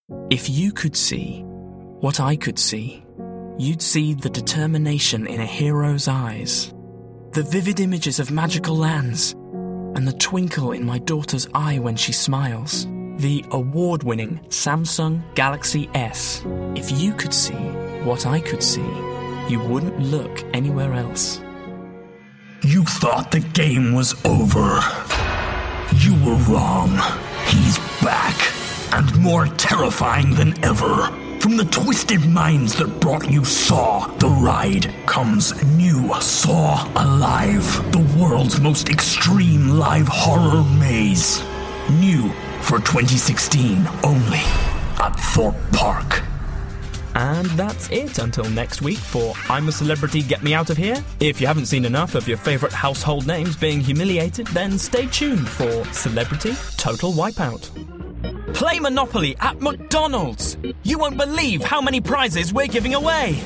If you could see what I could see, you'd see the determination in a hero's eyes, the vivid images of magical lands, and the twinkle in my daughter's eye when she smiles. The award-winning Samsung Galaxy S. If you could see what I could see, you wouldn't look anywhere else. You thought the game was over. You were wrong. He's back, and more terrifying than ever. From the twisted minds that brought you Saw the Ride comes new Saw Alive, the world's most extreme live horror maze. New for 2016 only at Thorpe Park. And that's it until next week for I'm a Celebrity, Get Me Out of Here. If you haven't seen enough of your favourite household names being humiliated, then stay tuned for Celebrity Total Wipeout. Play Monopoly at McDonald's. You won't believe how many prizes we're giving away.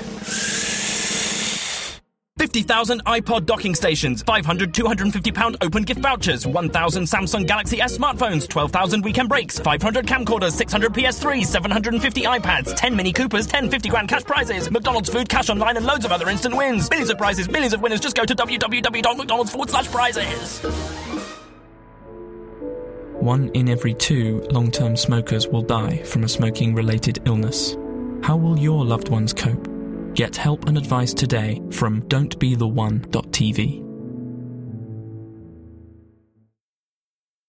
50,000 iPod docking stations, 500 £250 open gift vouchers, 1,000 Samsung Galaxy S smartphones, 12,000 weekend breaks, 500 camcorders, 600 PS3s, 750 iPads, 10 Mini Coopers, 10 50 grand cash prizes, McDonald's food, cash online, and loads of other instant wins. Millions of prizes, millions of winners. Just go to www.mcdonalds.com/prizes. 1 in every 2 long-term smokers will die from a smoking-related illness. How will your loved ones cope? Get help and advice today from don'tbetheone.tv.